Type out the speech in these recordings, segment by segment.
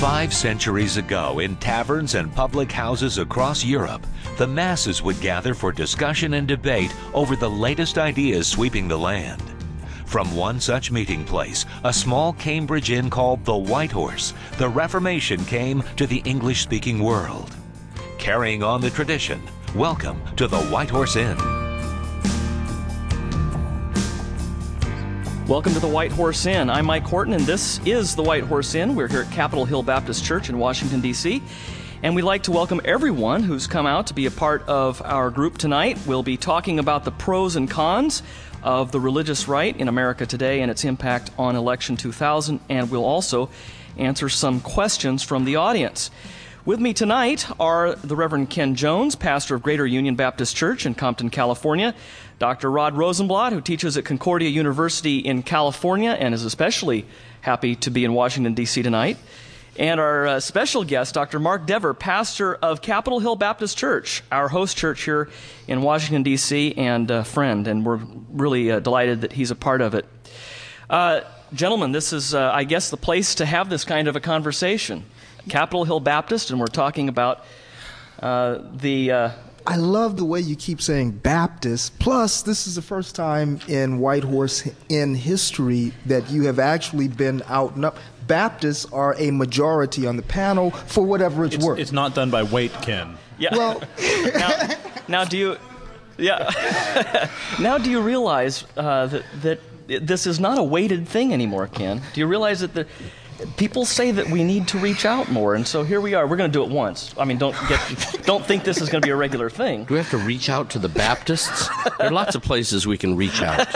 5 centuries ago, in taverns and public houses across Europe, the masses would gather for discussion and debate over the latest ideas sweeping the land. From one such meeting place, a small Cambridge inn called the White Horse, the Reformation came to the English-speaking world. Carrying on the tradition, welcome to the White Horse Inn. Welcome to the White Horse Inn. I'm Mike Horton, and this is the White Horse Inn. We're here at Capitol Hill Baptist Church in Washington, D.C., and we'd like to welcome everyone who's come out to be a part of our group tonight. We'll be talking about the pros and cons of the religious right in America today and its impact on Election 2000, and we'll also answer some questions from the audience. With me tonight are the Reverend Ken Jones, pastor of Greater Union Baptist Church in Compton, California, Dr. Rod Rosenblatt, who teaches at Concordia University in California and is especially happy to be in Washington, D.C. tonight, and our special guest, Dr. Mark Dever, pastor of Capitol Hill Baptist Church, our host church here in Washington, D.C., and a friend, and we're really delighted that he's a part of it. Gentlemen, this is, I guess, the place to have this kind of a conversation. Capitol Hill Baptist, and we're talking about I love the way you keep saying Baptist. Plus, this is the first time in White Horse Inn history that you have actually been out and up. Baptists are a majority on the panel for whatever it's worth. It's not done by weight, Ken. Yeah. Well, now do you? Yeah. Now do you realize that this is not a weighted thing anymore, Ken? Do you realize that people say that we need to reach out more, and so here we are. We're going to do it once. I mean, don't think this is going to be a regular thing. Do we have to reach out to the Baptists? There are lots of places we can reach out.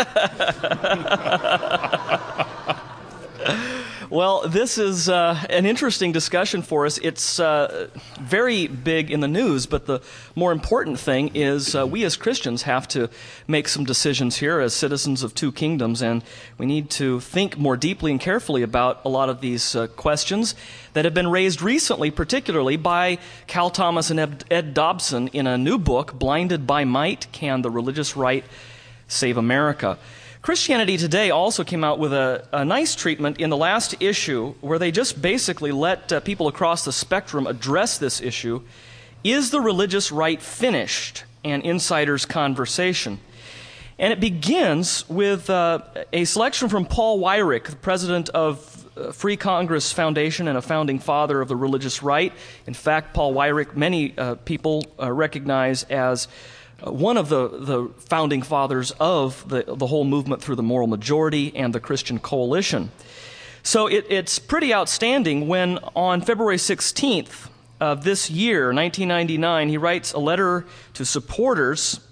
Well, this is an interesting discussion for us. It's very big in the news, but the more important thing is we as Christians have to make some decisions here as citizens of two kingdoms, and we need to think more deeply and carefully about a lot of these questions that have been raised recently, particularly by Cal Thomas and Ed Dobson in a new book, Blinded by Might, Can the Religious Right Save America? Christianity Today also came out with a nice treatment in the last issue where they just basically let people across the spectrum address this issue. Is the religious right finished? An insider's conversation. And it begins with a selection from Paul Weyrich, the president of Free Congress Foundation and a founding father of the religious right. In fact, Paul Weyrich, many people recognize as one of the founding fathers of the whole movement through the moral majority and the Christian coalition. So it's pretty outstanding when on February 16th of this year, 1999, he writes a letter to supporters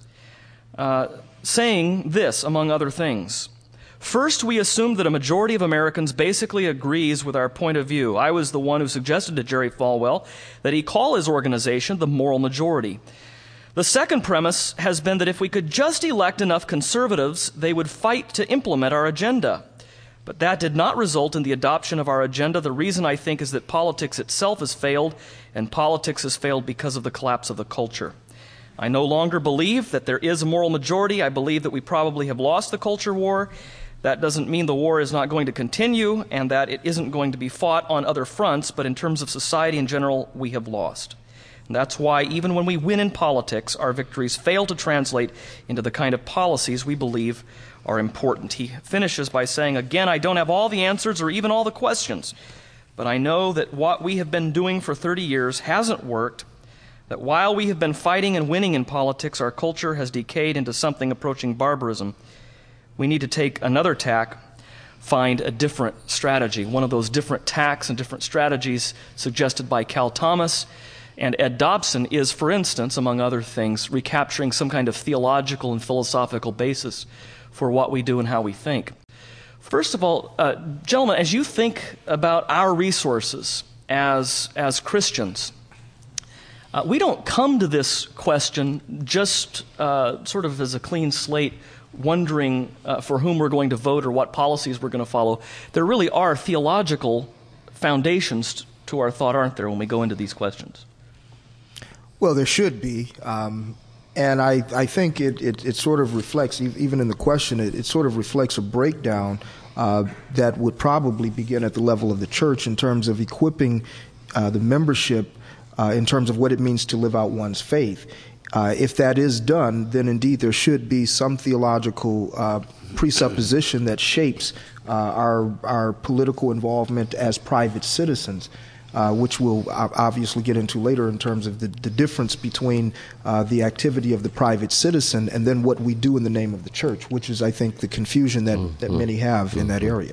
saying this, among other things. First, we assume that a majority of Americans basically agrees with our point of view. I was the one who suggested to Jerry Falwell that he call his organization the Moral Majority. The second premise has been that if we could just elect enough conservatives, they would fight to implement our agenda. But that did not result in the adoption of our agenda. The reason, I think, is that politics itself has failed, and politics has failed because of the collapse of the culture. I no longer believe that there is a moral majority. I believe that we probably have lost the culture war. That doesn't mean the war is not going to continue and that it isn't going to be fought on other fronts, but in terms of society in general, we have lost. And that's why even when we win in politics, our victories fail to translate into the kind of policies we believe are important. He finishes by saying, again, I don't have all the answers or even all the questions, but I know that what we have been doing for 30 years hasn't worked, that while we have been fighting and winning in politics, our culture has decayed into something approaching barbarism. We need to take another tack, find a different strategy, one of those different tacks and different strategies suggested by Cal Thomas and Ed Dobson is, for instance, among other things, recapturing some kind of theological and philosophical basis for what we do and how we think. First of all, gentlemen, as you think about our resources as Christians, we don't come to this question just sort of as a clean slate, wondering for whom we're going to vote or what policies we're going to follow. There really are theological foundations to our thought, aren't there, when we go into these questions? Well, there should be. And I think it sort of reflects, even in the question, it sort of reflects a breakdown that would probably begin at the level of the church in terms of equipping the membership in terms of what it means to live out one's faith. If that is done, then indeed there should be some theological presupposition that shapes our political involvement as private citizens, which we'll obviously get into later in terms of the difference between the activity of the private citizen and then what we do in the name of the church, which is, I think, the confusion that many have in that area.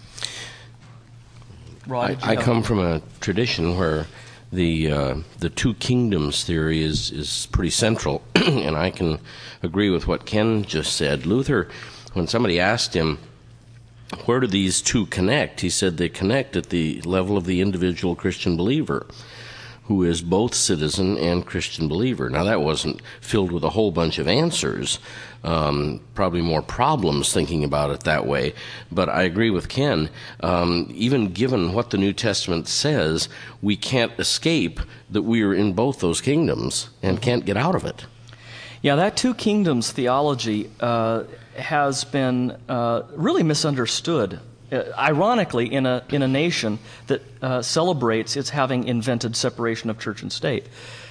I come from a tradition where the two kingdoms theory is pretty central, and I can agree with what Ken just said. Luther, when somebody asked him, where do these two connect? He said they connect at the level of the individual Christian believer, who is both citizen and Christian believer. Now, that wasn't filled with a whole bunch of answers, probably more problems thinking about it that way. But I agree with Ken. Even given what the New Testament says, we can't escape that we are in both those kingdoms and can't get out of it. Yeah, that two kingdoms theology has been really misunderstood. Ironically, in a nation that celebrates its having invented separation of church and state.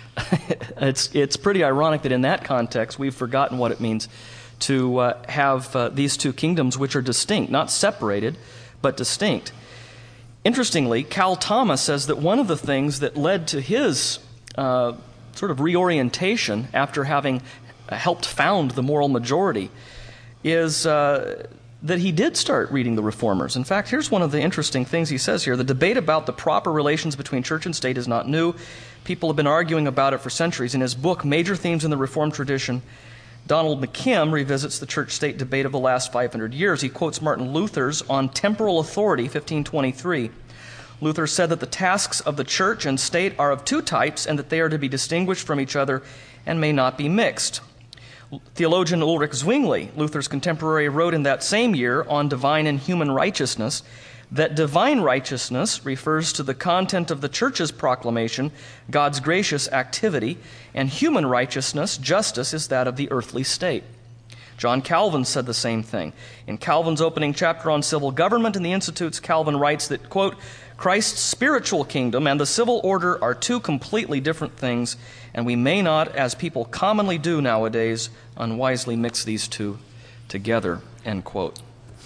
It's pretty ironic that in that context we've forgotten what it means to have these two kingdoms which are distinct, not separated, but distinct. Interestingly, Cal Thomas says that one of the things that led to his sort of reorientation after having helped found the Moral Majority is that he did start reading the Reformers. In fact, here's one of the interesting things he says here. The debate about the proper relations between church and state is not new. People have been arguing about it for centuries. In his book, Major Themes in the Reformed Tradition, Donald McKim revisits the church-state debate of the last 500 years. He quotes Martin Luther's On Temporal Authority, 1523. Luther said that the tasks of the church and state are of two types and that they are to be distinguished from each other and may not be mixed. Theologian Ulrich Zwingli, Luther's contemporary, wrote in that same year on divine and human righteousness that divine righteousness refers to the content of the church's proclamation, God's gracious activity, and human righteousness, justice, is that of the earthly state. John Calvin said the same thing. In Calvin's opening chapter on civil government in the Institutes, Calvin writes that, quote, Christ's spiritual kingdom and the civil order are two completely different things, and we may not, as people commonly do nowadays, unwisely mix these two together, end quote.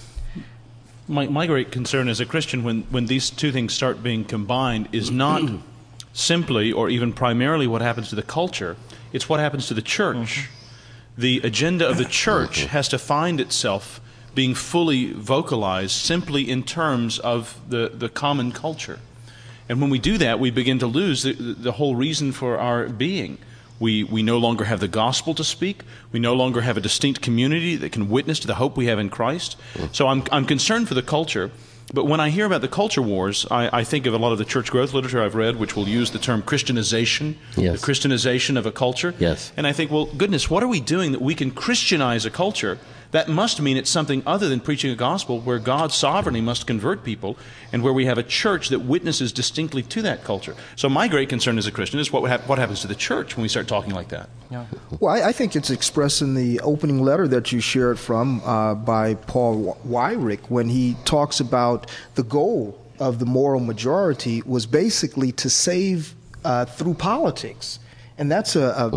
My great concern as a Christian when these two things start being combined is not simply or even primarily what happens to the culture, it's what happens to the church. The agenda of the church has to find itself being fully vocalized simply in terms of the common culture. And when we do that, we begin to lose the whole reason for our being. We no longer have the gospel to speak. We no longer have a distinct community that can witness to the hope we have in Christ. So I'm concerned for the culture. But when I hear about the culture wars, I think of a lot of the church growth literature I've read, which will use the term Christianization, the Christianization of a culture. Yes. And I think, well, goodness, what are we doing that we can Christianize a culture? That must mean it's something other than preaching a gospel where God sovereignly must convert people and where we have a church that witnesses distinctly to that culture. So my great concern as a Christian is what happens to the church when we start talking like that. Yeah. Well, I think it's expressed in the opening letter that you shared from by Paul Weyrich when he talks about the goal of the moral majority was basically to save through politics. And that's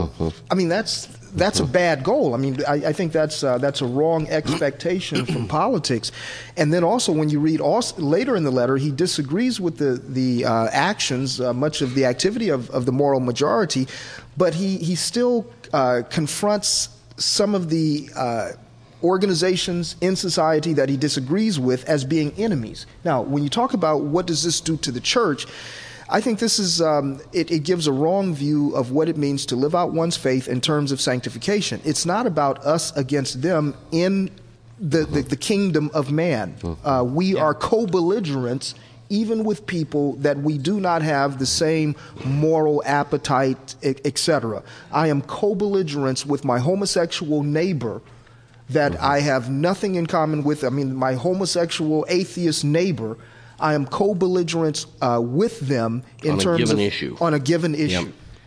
that's a bad goal. I mean, I think that's a wrong expectation from politics. And then also, when you read later in the letter, he disagrees with the actions, much of the activity of the moral majority, but he still confronts some of the organizations in society that he disagrees with as being enemies. Now, when you talk about what does this do to the church, I think this is it gives a wrong view of what it means to live out one's faith in terms of sanctification. It's not about us against them in the kingdom of man. We are co-belligerents even with people that we do not have the same moral appetite, etc. I am co-belligerents with my homosexual neighbor that I have nothing in common with. I mean, my homosexual atheist neighbor, I am co-belligerents with them in terms of on a given issue.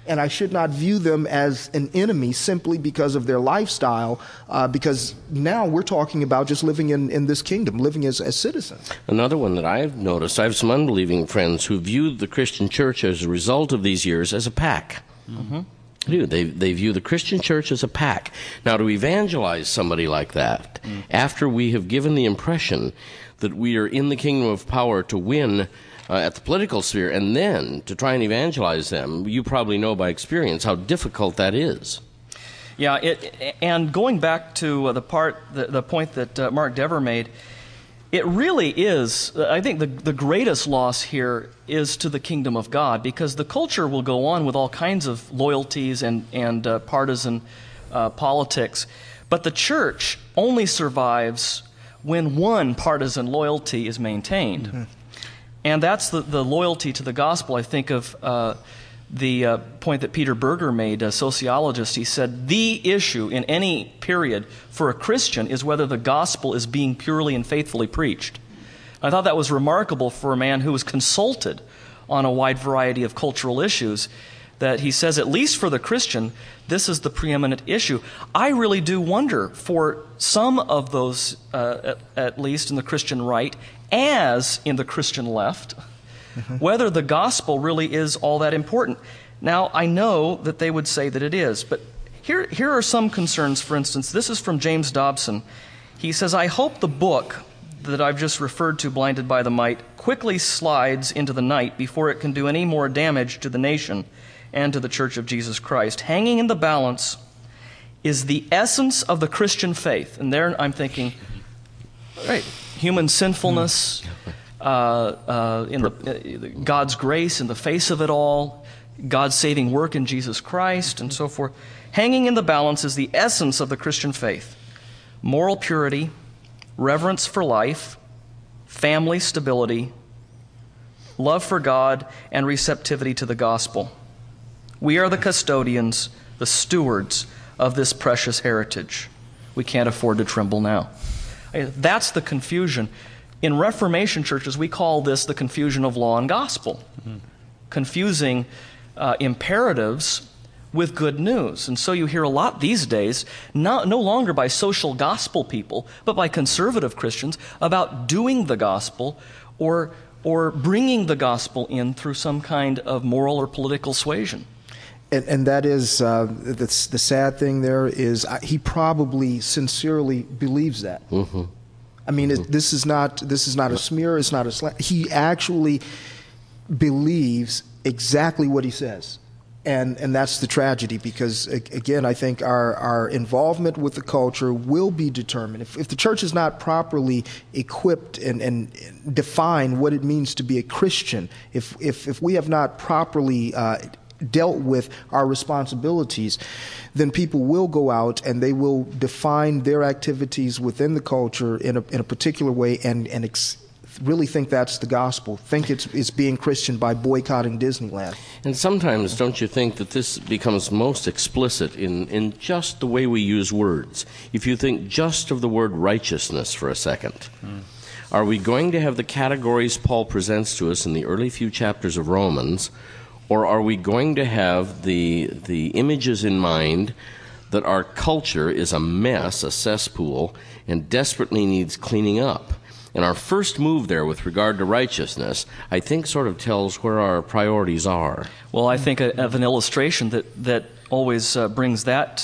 and I should not view them as an enemy simply because of their lifestyle, because now we're talking about just living in this kingdom, living as citizens. Another one that I've noticed, I have some unbelieving friends who view the Christian church as a result of these years as a pack. Mm-hmm. They view the Christian church as a pack. Now, to evangelize somebody like that, after we have given the impression that we are in the kingdom of power to win at the political sphere, and then to try and evangelize them, you probably know by experience how difficult that is. Yeah, and going back to the point that Mark Dever made, it really is, I think the greatest loss here is to the kingdom of God, because the culture will go on with all kinds of loyalties and partisan politics, but the church only survives when one partisan loyalty is maintained. Mm-hmm. And that's the loyalty to the gospel. I think of the point that Peter Berger made, a sociologist. He said, the issue in any period for a Christian is whether the gospel is being purely and faithfully preached. I thought that was remarkable for a man who was consulted on a wide variety of cultural issues, that he says, at least for the Christian, this is the preeminent issue. I really do wonder, for some of those, at least in the Christian right, as in the Christian left, whether the gospel really is all that important. Now, I know that they would say that it is, but here are some concerns. For instance, this is from James Dobson. He says, I hope the book that I've just referred to, Blinded by the Might, quickly slides into the night before it can do any more damage to the nation and to the Church of Jesus Christ. Hanging in the balance is the essence of the Christian faith. And there I'm thinking, right, human sinfulness, God's grace in the face of it all, God's saving work in Jesus Christ, and so forth. Hanging in the balance is the essence of the Christian faith. Moral purity, reverence for life, family stability, love for God, and receptivity to the gospel. We are the custodians, the stewards of this precious heritage. We can't afford to tremble now. That's the confusion. In Reformation churches, we call this the confusion of law and gospel, confusing imperatives with good news. And so you hear a lot these days, no longer by social gospel people, but by conservative Christians, about doing the gospel or bringing the gospel in through some kind of moral or political suasion. And that is the sad thing there is he probably sincerely believes that. Mm-hmm. I mean, this is not a smear. It's not a slant. He actually believes exactly what he says, and that's the tragedy. Because again, I think our involvement with the culture will be determined if the church is not properly equipped and define what it means to be a Christian. If we have not properly dealt with our responsibilities, then people will go out and they will define their activities within the culture in a particular way and really think that's the gospel, think it's being Christian by boycotting Disneyland. And sometimes, don't you think that this becomes most explicit in just the way we use words? If you think just of the word righteousness for a second, are we going to have the categories Paul presents to us in the early few chapters of Romans, or are we going to have the images in mind that our culture is a mess, a cesspool, and desperately needs cleaning up? And our first move there with regard to righteousness, I think, sort of tells where our priorities are. Well, I think of an illustration that always brings that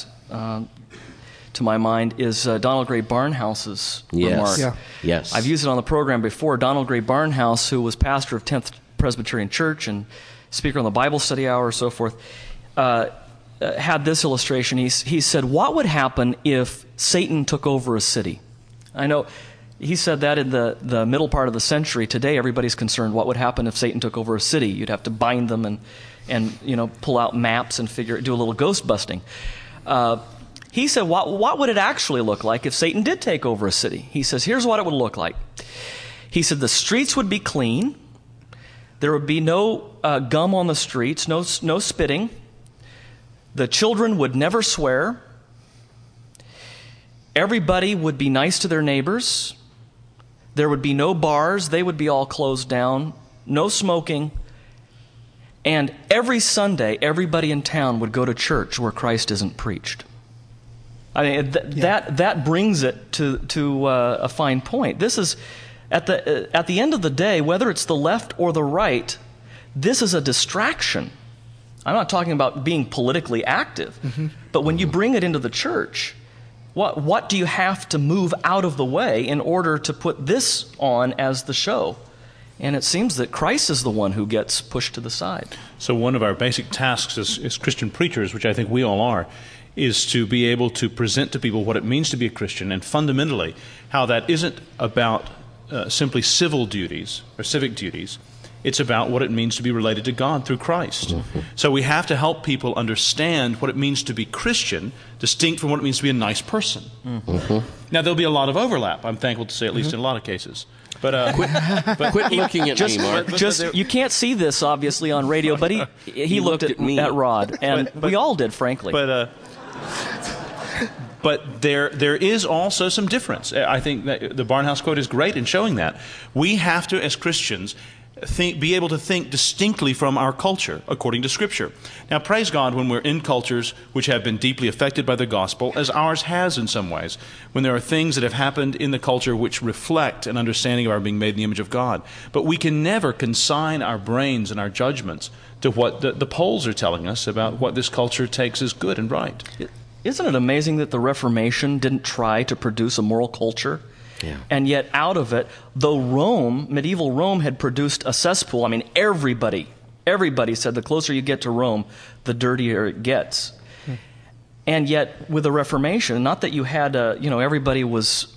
to my mind is Donald Gray Barnhouse's remark. Yeah. Yes. I've used it on the program before. Donald Gray Barnhouse, who was pastor of 10th Presbyterian Church and speaker on the Bible study hour, so forth, had this illustration. He said, what would happen if Satan took over a city? I know he said that in the middle part of the century. Today, everybody's concerned what would happen if Satan took over a city. You'd have to bind them and pull out maps and do a little ghost busting. He said, what would it actually look like if Satan did take over a city? He says, here's what it would look like. He said, the streets would be clean. There would be no gum on the streets, no spitting. The children would never swear. Everybody would be nice to their neighbors. There would be no bars. They would be all closed down. No smoking. And every Sunday, everybody in town would go to church where Christ isn't preached. I mean, that brings it to a fine point. This is, at the end of the day, whether it's the left or the right, this is a distraction. I'm not talking about being politically active, but when you bring it into the church, what do you have to move out of the way in order to put this on as the show? And it seems that Christ is the one who gets pushed to the side. So one of our basic tasks as Christian preachers, which I think we all are, is to be able to present to people what it means to be a Christian, and fundamentally how that isn't about simply civil duties or civic duties. It's about what it means to be related to God through Christ. So we have to help people understand what it means to be Christian, distinct from what it means to be a nice person. Now, there'll be a lot of overlap, I'm thankful to say, at least in a lot of cases. But quit looking at me, Mark. You can't see this, obviously, on radio, but he looked at me, at Rod, and we all did, frankly. But there is also some difference. I think that the Barnhouse quote is great in showing that. We have to, as Christians, be able to think distinctly from our culture, according to Scripture. Now, praise God when we're in cultures which have been deeply affected by the gospel, as ours has in some ways, when there are things that have happened in the culture which reflect an understanding of our being made in the image of God. But we can never consign our brains and our judgments to what the polls are telling us about what this culture takes as good and right. Isn't it amazing that the Reformation didn't try to produce a moral culture? Yeah. And yet out of it, though medieval Rome had produced a cesspool, I mean, everybody said the closer you get to Rome, the dirtier it gets. And yet with the Reformation, not that you had, everybody was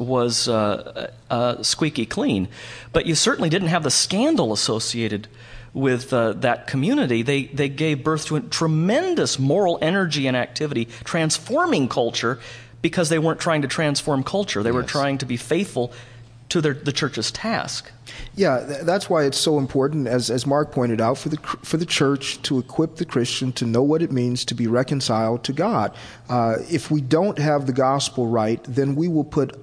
squeaky clean, but you certainly didn't have the scandal associated with that community. They gave birth to a tremendous moral energy and activity, transforming culture, because they weren't trying to transform culture. They were trying to be faithful to the church's task. Yeah, that's why it's so important, as Mark pointed out, for the church to equip the Christian to know what it means to be reconciled to God. If we don't have the gospel right, then we will put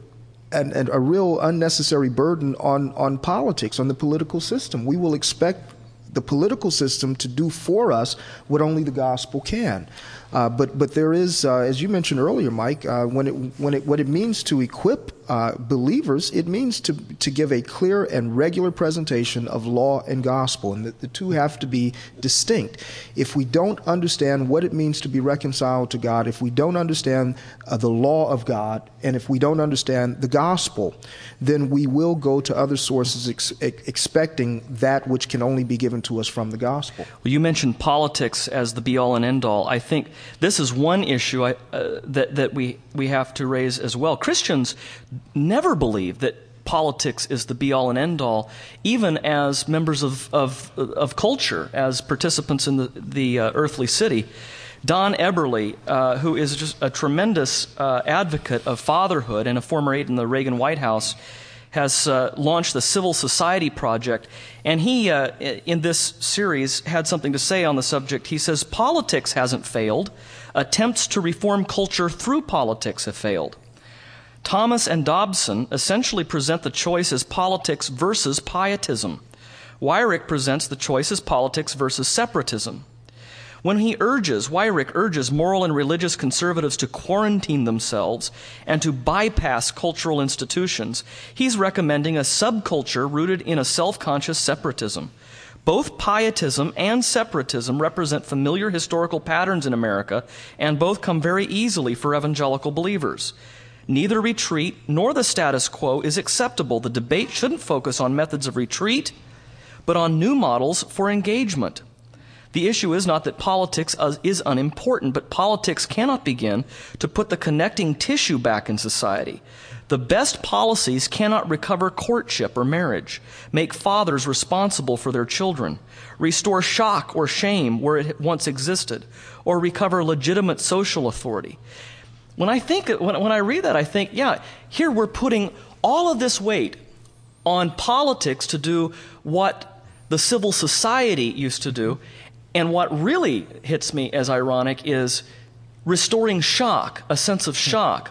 a real unnecessary burden on politics, on the political system. We will expect the political system to do for us what only the gospel can. But there is, as you mentioned earlier, Mike, what it means to equip believers, it means to give a clear and regular presentation of law and gospel, and that the two have to be distinct. If we don't understand what it means to be reconciled to God, if we don't understand the law of God, and if we don't understand the gospel, then we will go to other sources expecting that which can only be given to us from the gospel. Well, you mentioned politics as the be-all and end-all. I think this is one issue that we have to raise as well. Christians never believe that politics is the be-all and end-all, even as members of culture, as participants in the earthly city. Don Eberly, who is just a tremendous advocate of fatherhood and a former aide in the Reagan White House, has launched the Civil Society Project. And he, in this series, had something to say on the subject. He says, politics hasn't failed. Attempts to reform culture through politics have failed. Thomas and Dobson essentially present the choice as politics versus pietism. Weyrich presents the choice as politics versus separatism. When Weyrich urges moral and religious conservatives to quarantine themselves and to bypass cultural institutions, he's recommending a subculture rooted in a self-conscious separatism. Both pietism and separatism represent familiar historical patterns in America, and both come very easily for evangelical believers. Neither retreat nor the status quo is acceptable. The debate shouldn't focus on methods of retreat, but on new models for engagement. The issue is not that politics is unimportant, but politics cannot begin to put the connecting tissue back in society. The best policies cannot recover courtship or marriage, make fathers responsible for their children, restore shock or shame where it once existed, or recover legitimate social authority. When I read that, I think, here we're putting all of this weight on politics to do what the civil society used to do. And what really hits me as ironic is restoring shock, a sense of shock.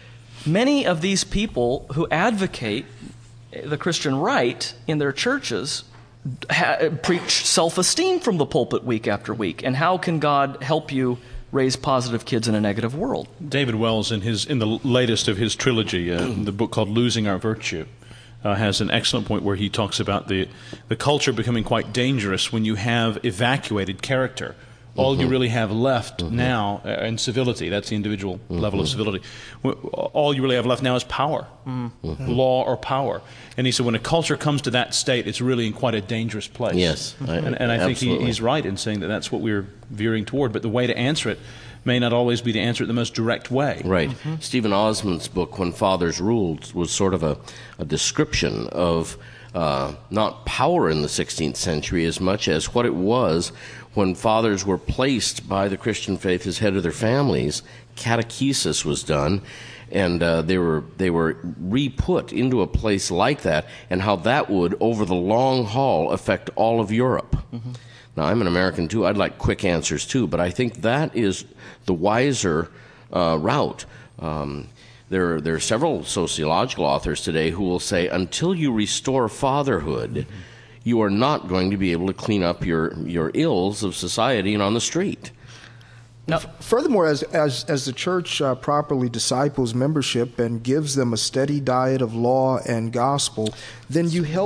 Many of these people who advocate the Christian right in their churches preach self-esteem from the pulpit week after week? And how can God help you raise positive kids in a negative world? David Wells, in the latest of his trilogy, the book called Losing Our Virtue, has an excellent point where he talks about the culture becoming quite dangerous when you have evacuated character. All you really have left now in civility, that's the individual level of civility, all you really have left now is power, law or power. And he said when a culture comes to that state, it's really in quite a dangerous place. Yes. And I think he's right in saying that that's what we're veering toward. But the way to answer it may not always be to answer it the most direct way. Right. Stephen Osmond's book, When Fathers Ruled, was sort of a description of not power in the 16th century as much as what it was when fathers were placed by the Christian faith as head of their families. Catechesis was done, and they were re-put into a place like that, and how that would, over the long haul, affect all of Europe. Now, I'm an American, too. I'd like quick answers, too, but I think that is the wiser route. There are several sociological authors today who will say, until you restore fatherhood, you are not going to be able to clean up your ills of society and on the street. Now, furthermore, as the church properly disciples membership and gives them a steady diet of law and gospel, then you help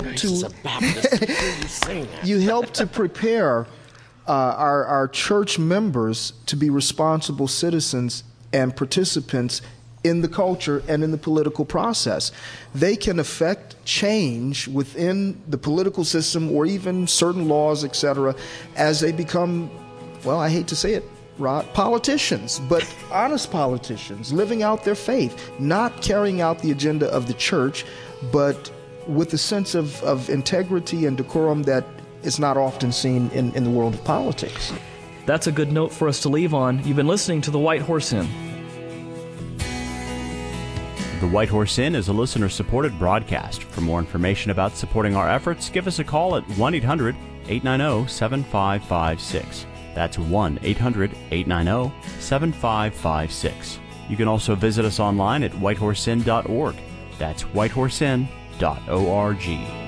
to prepare our church members to be responsible citizens and participants in the culture and in the political process. They can affect change within the political system or even certain laws, etc., as they become, well, I hate to say it, Rod, politicians, but honest politicians, living out their faith, not carrying out the agenda of the church, but with a sense of integrity and decorum that is not often seen in the world of politics. That's a good note for us to leave on. You've been listening to The White Horse Inn. The White Horse Inn is a listener-supported broadcast. For more information about supporting our efforts, give us a call at 1-800-890-7556. That's 1-800-890-7556. You can also visit us online at whitehorseinn.org. That's whitehorseinn.org.